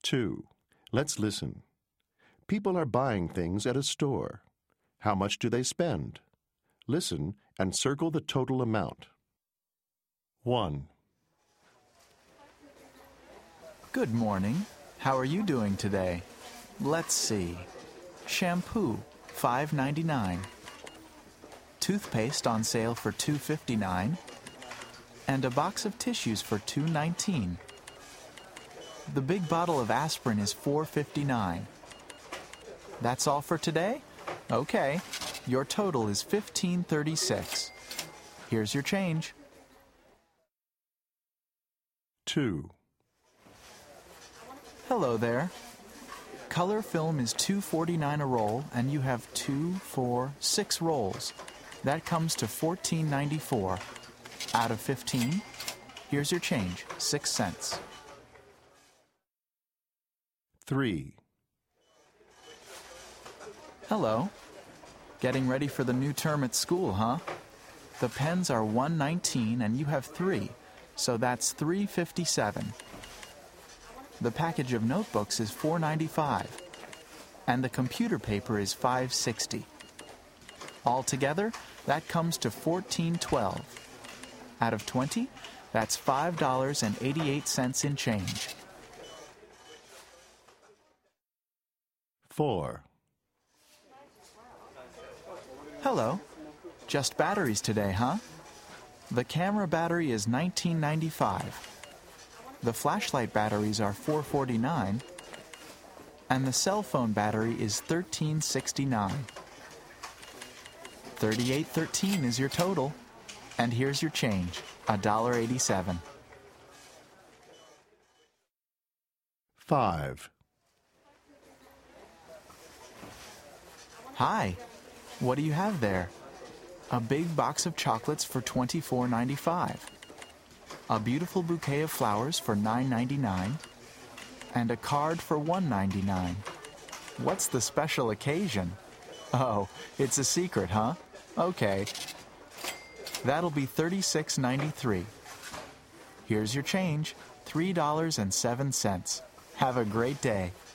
2. Let's listen. People are buying things at a store. How much do they spend? Listen and circle the total amount. 1. Good morning. How are you doing today? Let's see. Shampoo, $5.99. Toothpaste on sale for $2.59. And a box of tissues for $2.19. The big bottle of aspirin is $4.59. That's all for today? Okay. Your total is $15.36. Here's your change. 2. Hello there. Color film is $2.49 a roll, and you have 2, 4, 6 rolls. That comes to $14.94. Out of 15, here's your change, 6 cents. 3. Hello. Getting ready for the new term at school, huh? The pens are $1.19 and you have 3, so that's $3.57. The package of notebooks is $4.95, and the computer paper is $5.60. Altogether, that comes to $14.12. Out of 20, that's $5.88 in change. 4. Hello. Just batteries today, huh? The camera battery is $19.95. The flashlight batteries are $4.49. And the cell phone battery is $13.69. $38.13 is your total. And here's your change, $1.87. 5. Hi. What do you have there? A big box of chocolates for $24.95. A beautiful bouquet of flowers for $9.99. And a card for $1.99. What's the special occasion? Oh, it's a secret, huh? Okay. That'll be $36.93. Here's your change, $3.07. Have a great day.